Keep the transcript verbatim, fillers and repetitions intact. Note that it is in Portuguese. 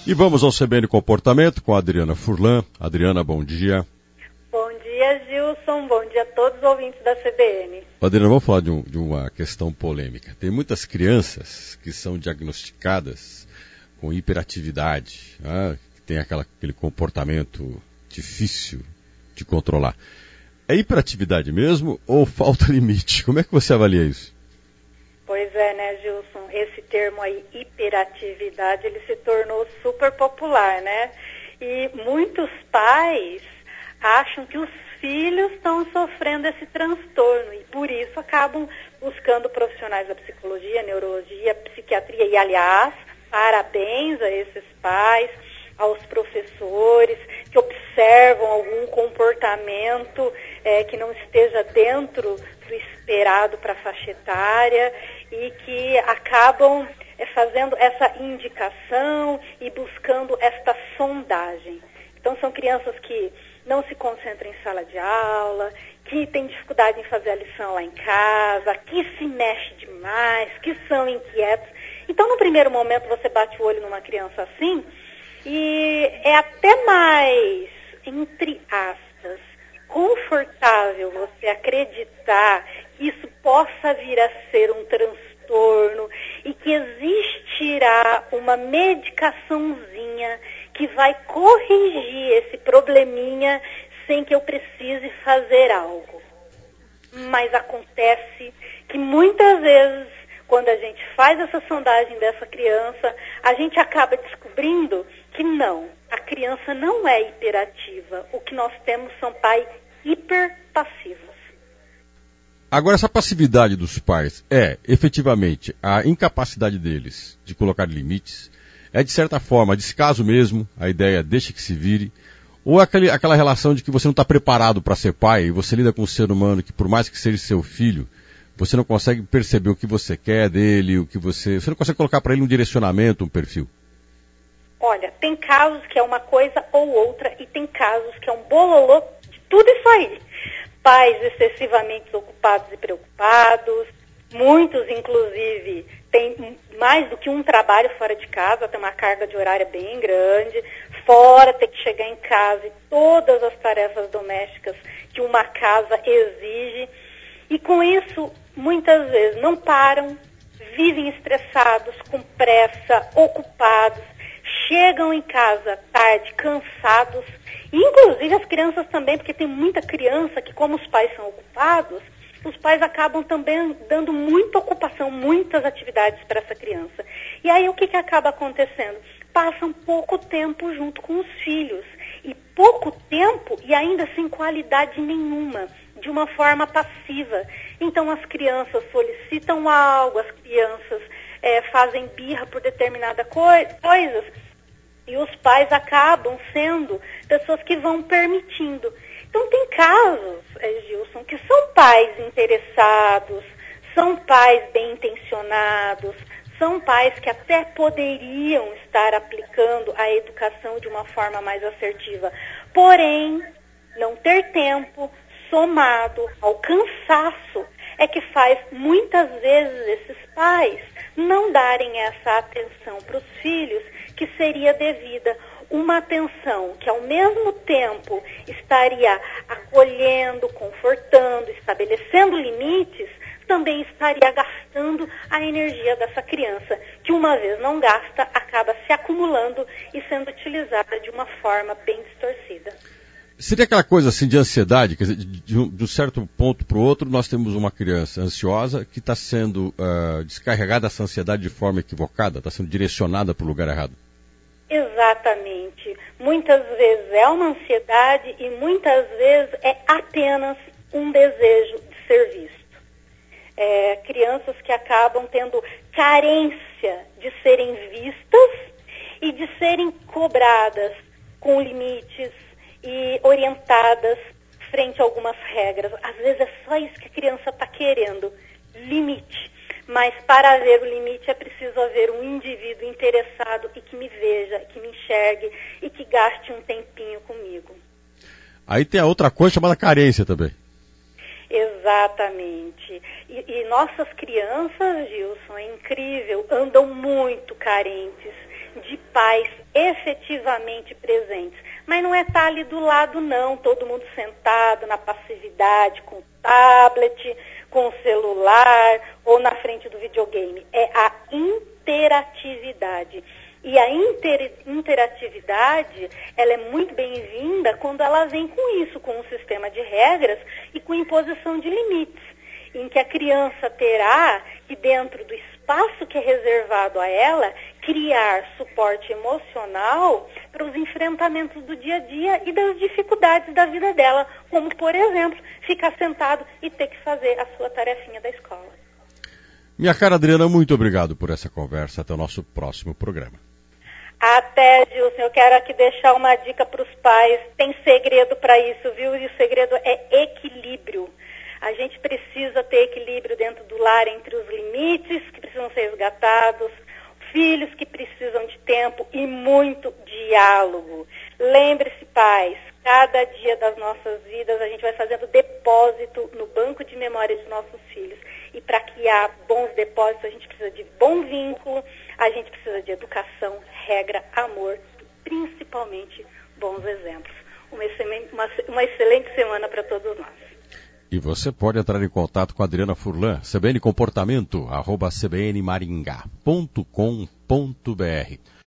E vamos ao C B N Comportamento com a Adriana Furlan. Adriana, bom dia. Bom dia, Gilson. Bom dia a todos os ouvintes da C B N. Adriana, vamos falar de, um, de uma questão polêmica. Tem muitas crianças que são diagnosticadas com hiperatividade, né? Que tem aquela, aquele comportamento difícil de controlar. É hiperatividade mesmo ou falta limite? Como é que você avalia isso? Pois é, né, Gilson? Esse termo aí, hiperatividade, ele se tornou super popular, né? E muitos pais acham que os filhos estão sofrendo esse transtorno e por isso acabam buscando profissionais da psicologia, neurologia, psiquiatria. E, aliás, parabéns a esses pais, aos professores que observam algum comportamento é, que não esteja dentro do esperado para a faixa etária e que acabam é, fazendo essa indicação e buscando esta sondagem. Então, são crianças que não se concentram em sala de aula, que têm dificuldade em fazer a lição lá em casa, que se mexe demais, que são inquietos. Então, no primeiro momento, você bate o olho numa criança assim e é até mais, entre aspas, confortável você acreditar que isso possa vir a ser um transtorno e que existirá uma medicaçãozinha que vai corrigir esse probleminha sem que eu precise fazer algo. Mas acontece que muitas vezes, quando a gente faz essa sondagem dessa criança, a gente acaba descobrindo que não, a criança não é hiperativa. O que nós temos são pais hiperpassivos. Agora, essa passividade dos pais é, efetivamente, a incapacidade deles de colocar limites? É, de certa forma, descaso mesmo, a ideia deixa que se vire? Ou é aquele, aquela relação de que você não está preparado para ser pai e você lida com um ser humano que, por mais que seja seu filho, você não consegue perceber o que você quer dele, o que você... Você não consegue colocar para ele um direcionamento, um perfil? Olha, tem casos que é uma coisa ou outra e tem casos que é um bololô de tudo isso aí. Pais excessivamente ocupados e preocupados, muitos, inclusive, têm mais do que um trabalho fora de casa, tem uma carga de horário bem grande, fora ter que chegar em casa e todas as tarefas domésticas que uma casa exige. E com isso, muitas vezes não param, vivem estressados, com pressa, ocupados, chegam em casa tarde, cansados, e inclusive as crianças também, porque tem muita criança que, como os pais são ocupados, os pais acabam também dando muita ocupação, muitas atividades para essa criança. E aí o que, que acaba acontecendo? Passam pouco tempo junto com os filhos, e pouco tempo e ainda sem qualidade nenhuma, de uma forma passiva. Então as crianças solicitam algo, as crianças é, fazem birra por determinadas coi- coisas, e os pais acabam sendo pessoas que vão permitindo. Então tem casos, é, Gilson, que são pais interessados, são pais bem intencionados, são pais que até poderiam estar aplicando a educação de uma forma mais assertiva. Porém, não ter tempo, somado ao cansaço, é que faz muitas vezes esses pais não darem essa atenção para os filhos que seria devida. Uma atenção que ao mesmo tempo estaria acolhendo, confortando, estabelecendo limites, também estaria gastando a energia dessa criança, que uma vez não gasta, acaba se acumulando e sendo utilizada de uma forma bem distorcida. Seria aquela coisa assim de ansiedade, quer dizer, de um, de um certo ponto para o outro, nós temos uma criança ansiosa que está sendo uh, descarregada essa ansiedade de forma equivocada, está sendo direcionada para o lugar errado. Exatamente. Muitas vezes é uma ansiedade e muitas vezes é apenas um desejo de ser visto. É, crianças que acabam tendo carência de serem vistas e de serem cobradas com limites e orientadas frente a algumas regras. Às vezes é só isso que a criança está querendo, limite. Mas para haver o limite é preciso haver um indivíduo interessado e que me veja, que me enxergue e que gaste um tempinho comigo. Aí tem a outra coisa chamada carência também. Exatamente. E, e nossas crianças, Gilson, é incrível, andam muito carentes de pais efetivamente presentes. Mas não é estar ali do lado, não, todo mundo sentado na passividade, com o tablet, com o celular ou na frente do videogame. É a interatividade. E a inter, interatividade, ela é muito bem-vinda quando ela vem com isso, com um sistema de regras e com imposição de limites, em que a criança terá que, dentro do espaço que é reservado a ela, criar suporte emocional para os enfrentamentos do dia a dia e das dificuldades da vida dela, como, por exemplo, ficar sentado e ter que fazer a sua tarefinha da escola. Minha cara Adriana, muito obrigado por essa conversa. Até o nosso próximo programa. Até, Gilson, eu quero aqui deixar uma dica para os pais. Tem segredo para isso, viu? E o segredo é equilíbrio. A gente precisa ter equilíbrio dentro do lar entre os limites que precisam ser resgatados, filhos que precisam de tempo e muito diálogo. Lembre-se, pais, cada dia das nossas vidas a gente vai fazendo depósito no banco de memória dos nossos filhos. E para criar bons depósitos a gente precisa de bom vínculo, a gente precisa de educação, regra, amor e principalmente bons exemplos. Uma excelente, uma, uma excelente semana para todos nós. E você pode entrar em contato com a Adriana Furlan, cbncomportamento, arroba cbnmaringá ponto com ponto br.